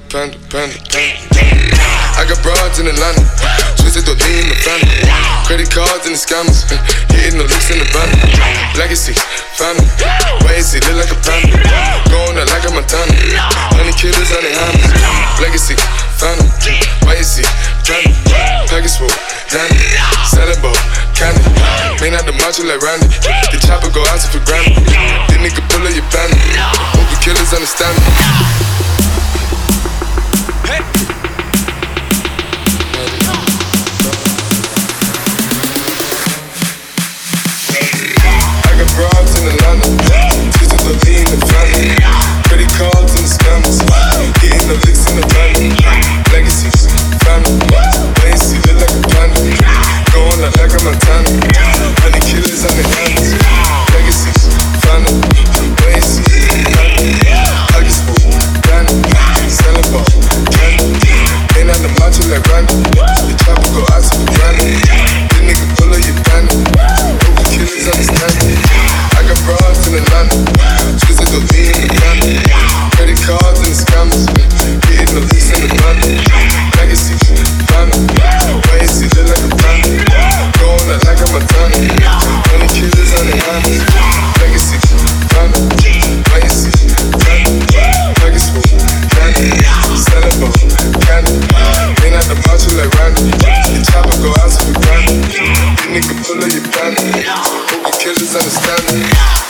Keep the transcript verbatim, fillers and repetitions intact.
panda, panda, panda. I got broads in Atlanta, twisted the lean in the family. Credit cards and the scammers, hitting the licks in the van. Legacy, family, why is it look like a panda? Going out like a Montana, honey killers on their hands. Legacy, family, why is it panda? Package full, Danny, Sellable, candy. May not the macho like Randy, the chopper go out for granted. The nigga pull up your band, hope the killers understand me. Hey. Broads in Atlanta, twisted the lean in the family. Credit cards and the scammers, hitting the licks in the van. Legacies, family, wait and see, look like a panda. Going out like a Montana, honey killers on their hands. Legacies, family, wait and see, family. Huggins full, Danny, Sellable, candy. Ain't on the macho like Randy, the chopper go out to the granny. The nigga pull up your bandy, hope the killers understand me. I got broads in Atlanta, twisted the lean in the family. Credit cards and the scammers, hitting the lease in the van. Legacy, family, why is he look like a panda? Going out like a Montana, honey killers on their hands. Legacy, family, why is he family? Package full, candy, Sellable, candy. Ain't at the macho like Randy, the chopper go out to the granny. The nigga pull up your bandy, hope the killers understand me.